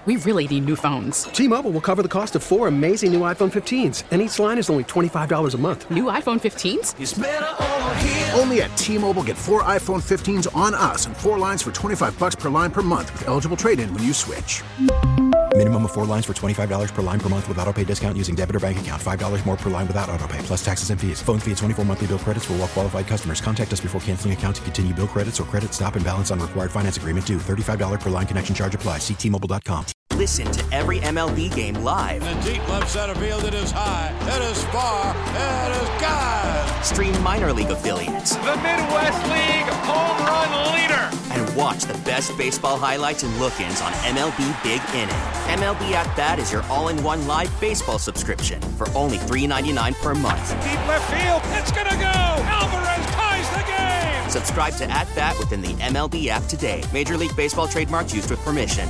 We really need new phones. T-Mobile will cover the cost of 4 amazing new iPhone 15s, and each line is only $25 a month. New iPhone 15s? It's better over here. Only at T-Mobile, get 4 iPhone 15s on us and 4 lines for $25 per line per month with eligible trade-in when you switch. Minimum of 4 lines for $25 per line per month with autopay discount using debit or bank account. $5 more per line without autopay, plus taxes and fees. Phone fee at 24 monthly bill credits for well-qualified customers. Contact us before canceling account to continue bill credits or credit stop and balance on required finance agreement due. $35 per line connection charge applies. See T-Mobile.com. Listen to every MLB game live. In the deep left center field, it is high, it is far, it is gone. Stream minor league affiliates. The Midwest League home run leader. And watch the best baseball highlights and look-ins on MLB Big Inning. MLB At Bat is your all-in-one live baseball subscription for only $3.99 per month. Deep left field, it's gonna go. Alvarez ties the game. Subscribe to At Bat within the MLB app today. Major League Baseball trademarks used with permission.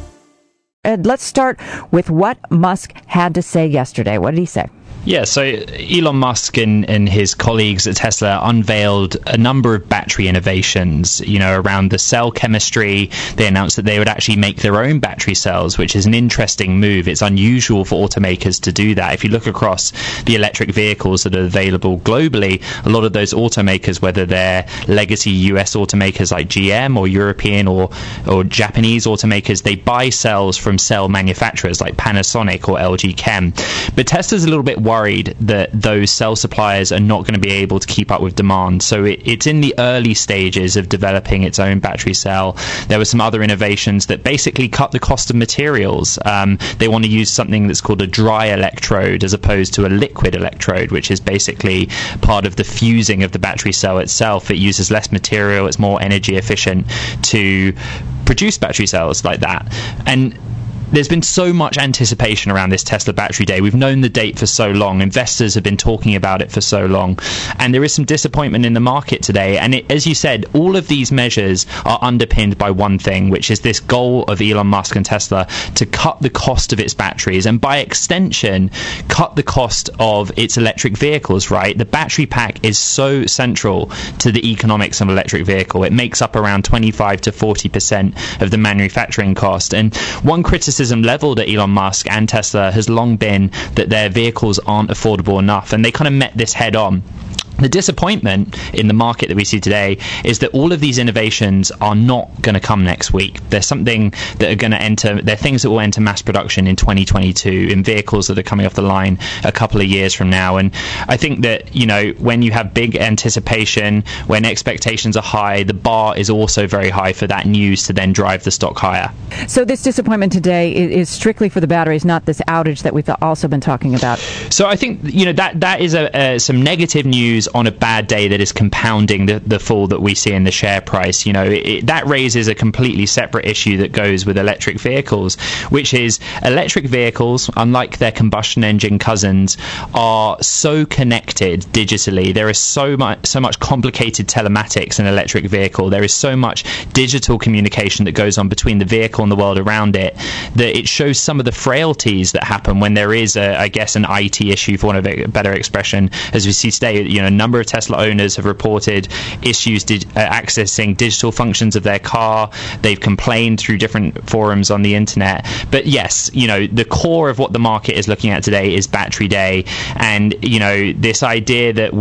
Ed, let's start with what Musk had to say yesterday. What did he say? Yeah, so Elon Musk and his colleagues at Tesla unveiled a number of battery innovations, around the cell chemistry. They announced that they would actually make their own battery cells, which is an interesting move. It's unusual for automakers to do that. If you look across the electric vehicles that are available globally, a lot of those automakers, whether they're legacy US automakers like GM or European or Japanese automakers, they buy cells from cell manufacturers like Panasonic or LG Chem. But Tesla's a little bit worried that those cell suppliers are not going to be able to keep up with demand. So it's in the early stages of developing its own battery cell. There were some other innovations that basically cut the cost of materials. They want to use something that's called a dry electrode as opposed to a liquid electrode, which is basically part of the fusing of the battery cell itself. It uses less material, it's more energy efficient to produce battery cells like that. And there's been so much anticipation around this Tesla Battery Day. We've known the date for so long. Investors have been talking about it for so long. And there is some disappointment in the market today. And as you said, all of these measures are underpinned by one thing, which is this goal of Elon Musk and Tesla to cut the cost of its batteries and by extension, cut the cost of its electric vehicles, right? The battery pack is so central to the economics of an electric vehicle. It makes up around 25 to 40% of the manufacturing cost. And one criticism leveled at Elon Musk and Tesla has long been that their vehicles aren't affordable enough, and they kind of met this head on. The disappointment in the market that we see today is that all of these innovations are not going to come next week. There's something that are going to enter, they're things that will enter mass production in 2022 in vehicles that are coming off the line a couple of years from now. And I think that, when you have big anticipation, when expectations are high, the bar is also very high for that news to then drive the stock higher. So this disappointment today is strictly for the batteries, not this outage that we've also been talking about. So I think, that is some negative news on a bad day that is compounding the fall that we see in the share price. That raises a completely separate issue that goes with electric vehicles, which is electric vehicles, unlike their combustion engine cousins, are so connected digitally. There is so much complicated telematics in an electric vehicle. There is so much digital communication that goes on between the vehicle and the world around it that it shows some of the frailties that happen when there is an IT issue, for want of a better expression. As we see today, a number of Tesla owners have reported issues accessing digital functions of their car. They've complained through different forums on the internet. But yes, the core of what the market is looking at today is Battery Day, and this idea that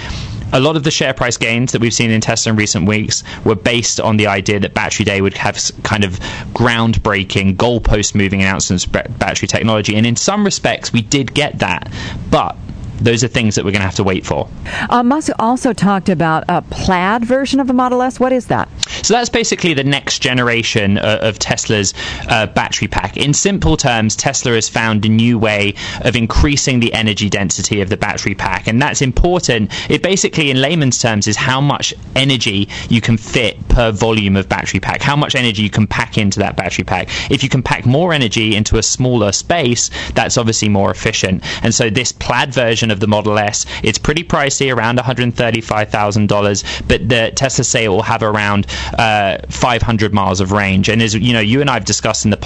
a lot of the share price gains that we've seen in Tesla in recent weeks were based on the idea that Battery Day would have kind of groundbreaking, goalpost-moving announcements about battery technology. And in some respects, we did get that. But those are things that we're going to have to wait for. Musk also talked about a plaid version of the Model S. What is that? So that's basically the next generation of Tesla's battery pack. In simple terms, Tesla has found a new way of increasing the energy density of the battery pack, and that's important. It basically, in layman's terms, is how much energy you can fit per volume of battery pack, how much energy you can pack into that battery pack. If you can pack more energy into a smaller space, that's obviously more efficient. And so this plaid version of the Model S, it's pretty pricey, around $135,000, but the Tesla say it will have around 500 miles of range. And as you and I have discussed in the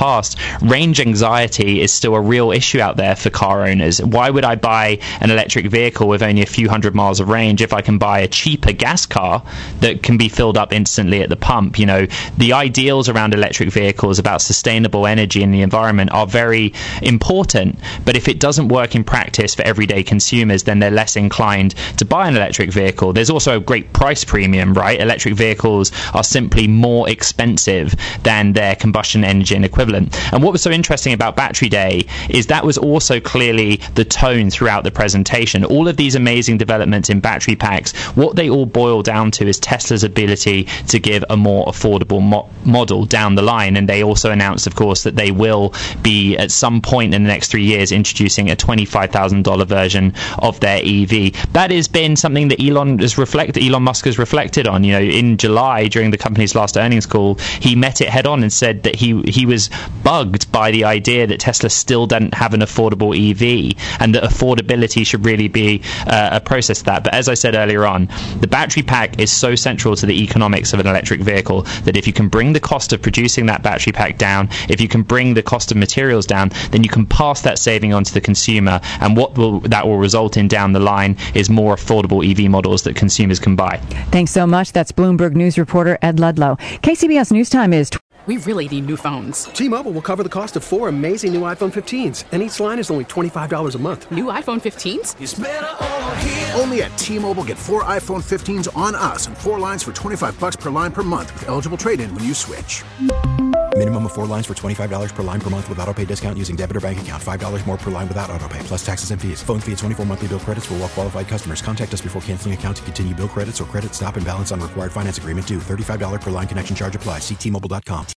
past, range anxiety is still a real issue out there for car owners. Why would I buy an electric vehicle with only a few hundred miles of range if I can buy a cheaper gas car that can be filled up instantly at the pump? You know, the ideals around electric vehicles about sustainable energy in the environment are very important, but if it doesn't work in practice for everyday consumers, then they're less inclined to buy an electric vehicle. There's also a great price premium, right? Electric vehicles are simply more expensive than their combustion engine equivalent. And what was so interesting about Battery Day is that was also clearly the tone throughout the presentation. All of these amazing developments in battery packs, what they all boil down to is Tesla's ability to give a more affordable model down the line. And they also announced, of course, that they will be at some point in the next 3 years introducing a $25,000 version of their EV. That has been something that Elon Musk has reflected on. You know, in July, during the company's last earnings call, he met it head on and said that he was bugged by the idea that Tesla still didn't have an affordable EV, and that affordability should really be a process of that. But as I said earlier on, the battery pack is so central to the economics of an electric vehicle that if you can bring the cost of producing that battery pack down, if you can bring the cost of materials down, then you can pass that saving on to the consumer, and that will result in down the line is more affordable EV models that consumers can buy. Thanks so much. That's Bloomberg News reporter Ed Ludlow. KCBS News Time is... We really need new phones. T-Mobile will cover the cost of 4 amazing new iPhone 15s, and each line is only $25 a month. New iPhone 15s? It's better over here. Only at T-Mobile, get 4 iPhone 15s on us and 4 lines for $25 per line per month with eligible trade-in when you switch. Minimum of 4 lines for $25 per line per month with autopay discount using debit or bank account. $5 more per line without autopay, plus taxes and fees. Phone fee at 24 monthly bill credits for well-qualified customers. Contact us before canceling account to continue bill credits or credit stop and balance on required finance agreement due. $35 per line connection charge applies. See T-Mobile.com.